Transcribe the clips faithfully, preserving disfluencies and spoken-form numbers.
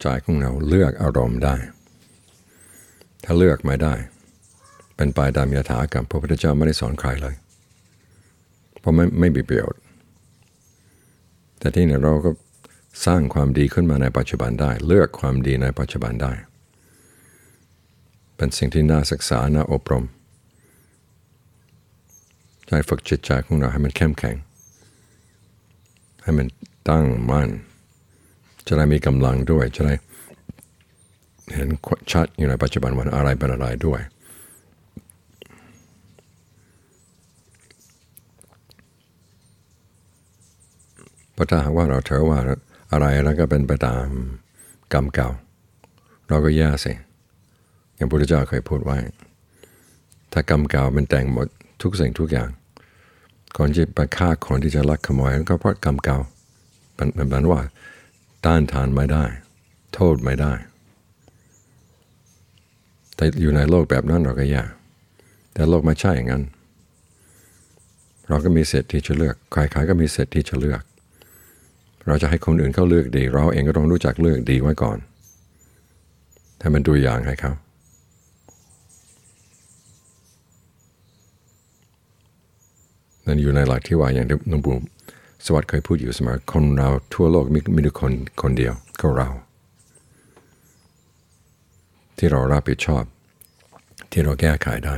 ใจของเราเลือกอารมณ์ได้ถ้าเลือกไม่ได้เป็นไปตามยถากรรมพระพุทธเจ้าไม่ได้สอนใครเลยเพราะไม่ไม่มีประโยชน์แต่ที่นี่เราก็สร้างความดีขึ้นมาในปัจจุบันได้เลือกความดีในปัจจุบันได้เป็นสิ่งที่น่าศึกษาน่าอบรมใจฝึกจิตใจของเราให้มันเข้มแข็งให้มันตั้งมั่นจะได้มีกำลังด้วยจะได้เห็นชัดอยู่ในปัจจุบันว่าอะไรเป็นอะไรด้วยเพราะถ้าหากว่าเราถือว่าอะไรแล้วก็เป็นไปตามกรรมเก่าเราก็แย่สิอย่างพระพุทธเจ้าเคยพูดไว้ถ้ากรรมเก่ามันแต่งหมดทุกสิ่งทุกอย่างคนที่ไปฆ่าคนที่จะลักขโมยก็เพราะกรรมเก่ามันเป็นว่าต้านทานไม่ได้โทษไม่ได้แต่อยู่ในโลกแบบนั้นเราก็แย่แต่โลกไม่ใช่อย่างนั้นเราก็มีสิทธิ์ที่จะเลือกใครๆก็มีสิทธิ์ที่จะเลือกเราจะให้คนอื่นเขาเลือกดีเราเองก็ต้องรู้จักเลือกดีไว้ก่อนถ้ามันดูอย่างให้เขานั่นอยู่ในหลักที่ว่าอย่างที่หลวงปู่สวัสดิ์เคยพูดอยู่เสมอคนเราทั่วโลกมีมีแต่คนคนเดียวก็เราที่เรารับผิดชอบที่เราแก้ไขได้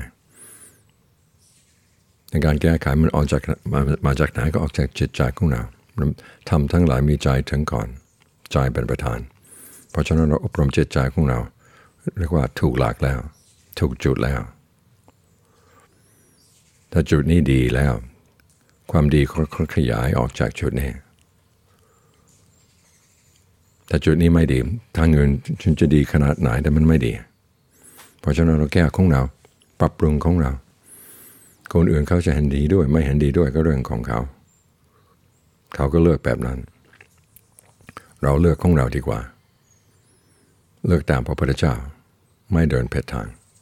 ในการแก้ไขมันออกจากมามาจากไหนก็ออกจากจิตใจของเราทำทั้งหลายมีใจถึงก่อนใจเป็นประธานเพราะฉะนั้นเราอบรมจิตใจของเราเรียกว่าถูกหลักแล้วถูกจุดแล้วถ้าจุดนี้ดีแล้วความดีก็ขยายออกจากจุดนี้ถ้าจุดนี้ไม่ดีทางเงินฉันจะดีขนาดไหนแต่มันไม่ดีเพราะฉะนั้นเราแก้ของเราปรับปรุงของเราคนอื่นเขาจะเห็นดีด้วยไม่เห็นดีด้วยก็เรื่องของเขาเขาก็เลือกแบบนั้นเราเลือกของเราดีกว่าเลือกตามพระพุทธเจ้าไม่เดินผิดทาง